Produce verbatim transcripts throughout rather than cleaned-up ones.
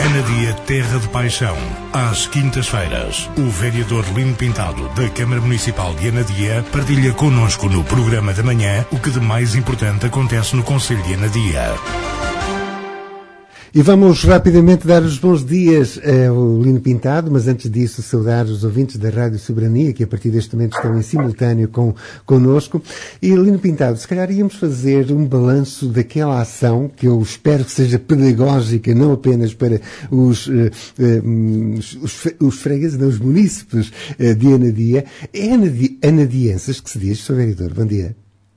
Anadia Terra de Paixão. Às quintas-feiras, o vereador Lino Pintado, da Câmara Municipal de Anadia, partilha connosco no programa da manhã o que de mais importante acontece no concelho de Anadia. E vamos rapidamente dar os bons dias ao Lino Pintado, mas antes disso saudar os ouvintes da Rádio Soberania, que a partir deste momento estão em simultâneo com, connosco. E Lino Pintado, se calhar íamos fazer um balanço daquela ação, que eu espero que seja pedagógica, não apenas para os, uh, uh, os, os fregueses, não, os munícipes uh, de Anadia. É anadi, anadienses que se diz, senhor Vereador, bom dia.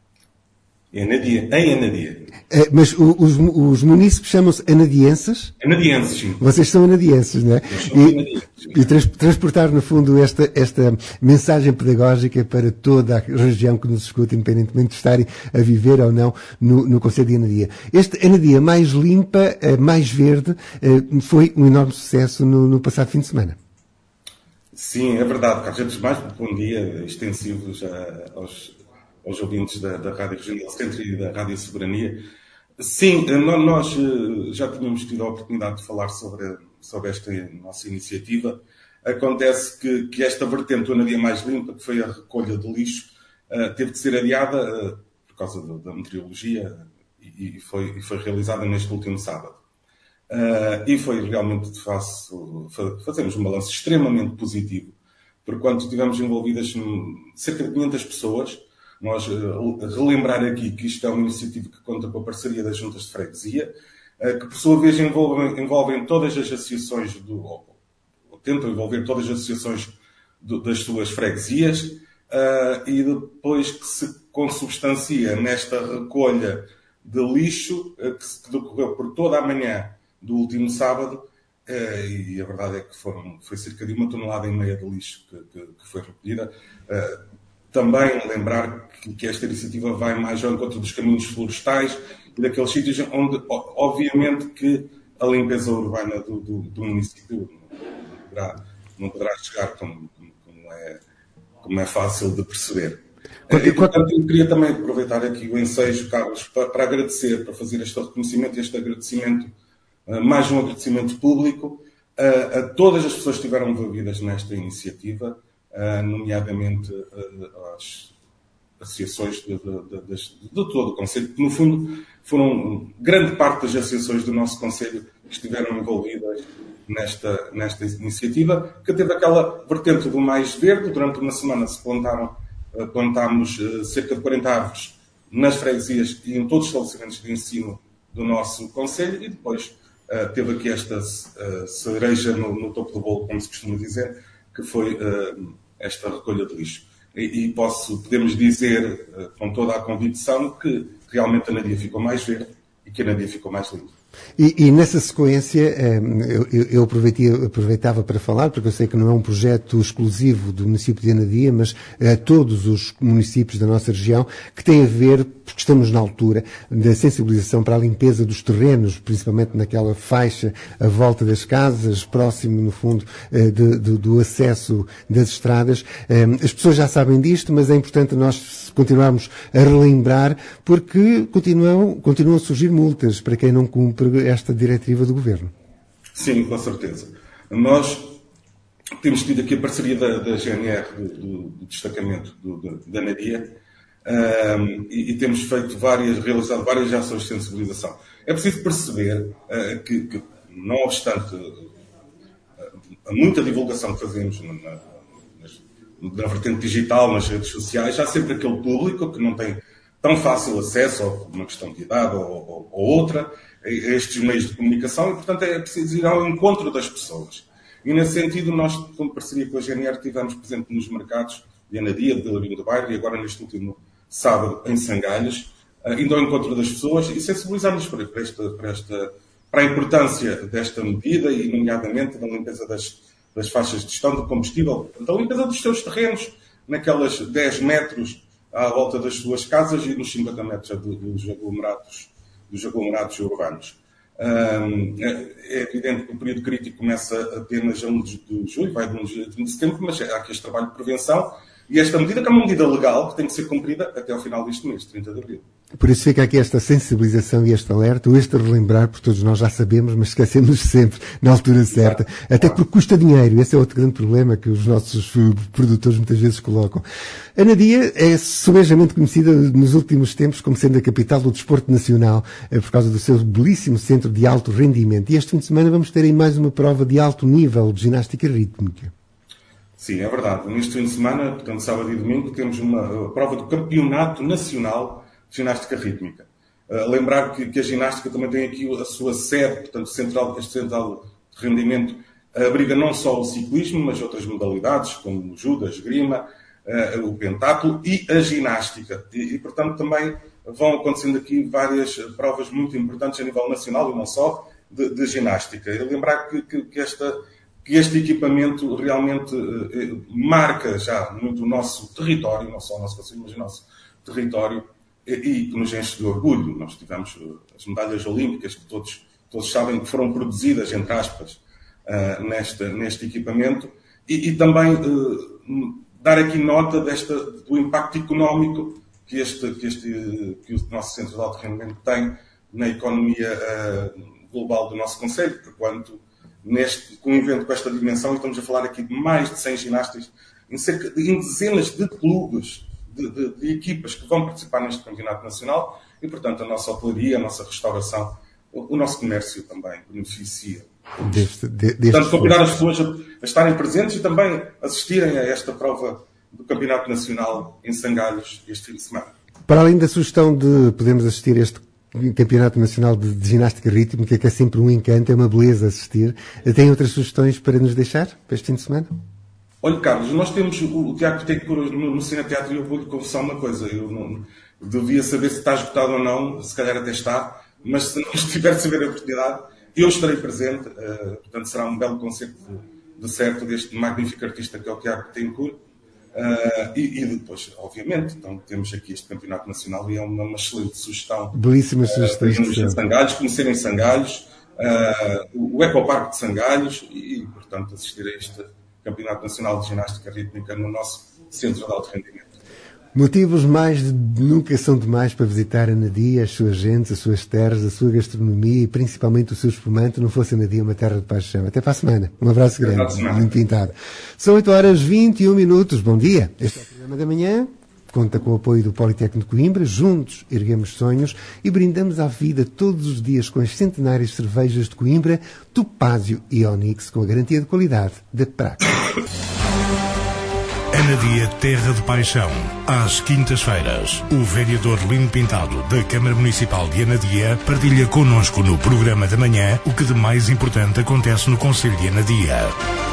Anadia, em Anadia. É, mas o, os, os munícipes chamam-se anadienses? Anadienses, sim. Vocês são anadienses, não é? E, e trans, transportar, no fundo, esta, esta mensagem pedagógica para toda a região que nos escuta, independentemente de estarem a viver ou não no, no concelho de Anadia. Este Anadia mais limpa, mais verde, foi um enorme sucesso no, no passado fim de semana. Sim, é verdade, Carlos. Antes de mais, bom dia extensivo já aos... aos ouvintes da, da Rádio Regional Centro e da Rádio Soberania. Sim, nós já tínhamos tido a oportunidade de falar sobre, sobre esta nossa iniciativa. Acontece que, que esta vertente do Anadia Mais Limpa, que foi a recolha de lixo, uh, teve de ser adiada uh, por causa da, da meteorologia e, e, foi, e foi realizada neste último sábado. Uh, e foi realmente, de faço, fazemos um balanço extremamente positivo, porquanto tivemos envolvidas cerca de quinhentas pessoas. Nós uh, relembrar aqui que isto é uma iniciativa que conta com a parceria das juntas de freguesia, uh, que por sua vez envolvem, envolvem todas as associações, do, ou, ou tentam envolver todas as associações do, das suas freguesias, uh, e depois que se consubstancia nesta recolha de lixo, uh, que, se, que decorreu por toda a manhã do último sábado, uh, e a verdade é que foram, foi cerca de uma tonelada e meia de lixo que, que, que foi recolhida. Uh, Também lembrar que, que esta iniciativa vai mais ao encontro dos caminhos florestais e daqueles sítios onde, obviamente, que a limpeza urbana do, do, do município não poderá, não poderá chegar como, como, é, como é fácil de perceber. E, portanto, eu queria também aproveitar aqui o ensejo, Carlos, para, para agradecer, para fazer este reconhecimento, este agradecimento, mais um agradecimento público, a, a todas as pessoas que estiveram envolvidas nesta iniciativa, Uh, nomeadamente uh, às associações de, de, de, de, de todo o Conselho, que no fundo foram grande parte das associações do nosso Conselho que estiveram envolvidas nesta, nesta iniciativa, que teve aquela vertente do mais verde. Durante uma semana se plantaram, uh, plantámos uh, cerca de quarenta árvores nas freguesias e em todos os estabelecimentos de ensino do nosso Conselho, e depois uh, teve aqui esta uh, cereja no, no topo do bolo, como se costuma dizer, que foi uh, esta recolha de lixo. E, e posso, podemos dizer uh, com toda a convicção que realmente a Anadia ficou mais verde e que a Anadia ficou mais limpa. E, e nessa sequência, eu, eu aproveitava para falar, porque eu sei que não é um projeto exclusivo do município de Anadia, mas a todos os municípios da nossa região, que tem a ver, porque estamos na altura, da sensibilização para a limpeza dos terrenos, principalmente naquela faixa à volta das casas, próximo, no fundo, de, de, do acesso das estradas. As pessoas já sabem disto, mas é importante nós continuarmos a relembrar, porque continuam, continuam a surgir multas para quem não cumpre esta diretiva do Governo. Sim, com certeza. Nós temos tido aqui a parceria da, da G N R, do, do, do destacamento do, do, da Anadia, um, e, e temos feito várias, realizado várias ações de sensibilização. É preciso perceber uh, que, que, não obstante uh, a muita divulgação que fazemos na, na, na vertente digital, nas redes sociais, há sempre aquele público que não tem tão fácil acesso, ou por uma questão de idade ou, ou, ou outra, a estes meios de comunicação, e, portanto, é preciso ir ao encontro das pessoas. E, nesse sentido, nós, com parceria com a G N R, estivemos presentes nos mercados de Anadia, de Vila Vinha do Bairro, e agora, neste último sábado, em Sangalhos, indo ao encontro das pessoas e sensibilizando-nos para, para, esta, para, esta, para a importância desta medida, e, nomeadamente, da limpeza das, das faixas de gestão de combustível, da limpeza dos seus terrenos, naquelas dez metros à volta das suas casas e nos cinquenta metros dos aglomerados, dos aglomerados urbanos. Um, é evidente que o período crítico começa apenas a um de julho, vai de um de setembro, mas há aqui este trabalho de prevenção, E esta medida, que é uma medida legal, que tem que ser cumprida até ao final deste mês, trinta de abril. Por isso fica aqui esta sensibilização e este alerta, ou este a relembrar, porque todos nós já sabemos, mas esquecemos sempre na altura certa, até porque custa dinheiro. Esse é outro grande problema que os nossos produtores muitas vezes colocam. A Anadia é subejamente conhecida nos últimos tempos como sendo a capital do desporto nacional, por causa do seu belíssimo centro de alto rendimento. E este fim de semana vamos ter aí mais uma prova de alto nível de ginástica rítmica. Sim, é verdade. Neste fim de semana, portanto, sábado e domingo, temos uma prova do Campeonato Nacional de Ginástica Rítmica. Uh, lembrar que, que a ginástica também tem aqui a sua sede, portanto, central, este central de rendimento uh, abriga não só o ciclismo, mas outras modalidades, como o judo, a esgrima, uh, o pentatlo e a ginástica. E, e, portanto, também vão acontecendo aqui várias provas muito importantes a nível nacional e não só de, de ginástica. E lembrar que, que, que esta... que este equipamento realmente eh, marca já muito o nosso território, não só o nosso concelho, mas o nosso território, e, e que nos enche de orgulho. Nós tivemos as medalhas olímpicas, que todos, todos sabem que foram produzidas, entre aspas, uh, neste, neste equipamento, e, e também uh, dar aqui nota desta, do impacto económico que, este, que, este, que o nosso centro de alto rendimento tem na economia uh, global do nosso concelho, porquanto Neste, com um evento com esta dimensão, estamos a falar aqui de mais de cem ginastas, em, cerca de, em dezenas de clubes, de, de, de equipas que vão participar neste campeonato nacional e, portanto, a nossa hotelaria, a nossa restauração, o, o nosso comércio também beneficia. Deste, de, deste portanto, convidar as pessoas a, a estarem presentes e também assistirem a esta prova do Campeonato Nacional em Sangalhos este fim de semana. Para além da sugestão de podermos assistir a este Campeonato Nacional de, de Ginástica Rítmica, que é sempre um encanto, é uma beleza assistir. Tem outras sugestões para nos deixar para este fim de semana? Olha, Carlos, nós temos o, o Teatro Tecur no, no Cine Teatro e eu vou-lhe confessar uma coisa. Eu não devia saber se está esgotado ou não, se calhar até está, mas se não estiver a saber a oportunidade, eu estarei presente. Uh, portanto, será um belo concerto de, de certo deste magnífico artista que é o Teatro Tecur. Uh, e, e depois, obviamente, então, temos aqui este Campeonato Nacional e é uma, uma excelente sugestão. Belíssimas sugestões. Uh, de Sangalhos, conhecerem Sangalhos, uh, o Ecoparque de Sangalhos e, portanto, assistir a este Campeonato Nacional de Ginástica Rítmica no nosso Centro de Alto Rendimento. Motivos mais de nunca são demais para visitar a Anadia, as suas gentes, as suas terras, a sua gastronomia e principalmente o seu espumante. Não fosse a Anadia uma terra de paixão. Até para a semana. Um abraço grande. Muito pintado. São oito horas e vinte e um minutos. Bom dia. Este é o programa da manhã. Conta com o apoio do Politécnico de Coimbra. Juntos erguemos sonhos e brindamos à vida todos os dias com as centenárias cervejas de Coimbra, Topázio e Onyx, com a garantia de qualidade da Praca. Anadia, terra de paixão. Às quintas-feiras, o vereador Lino Pintado, da Câmara Municipal de Anadia, partilha connosco no programa da manhã o que de mais importante acontece no concelho de Anadia.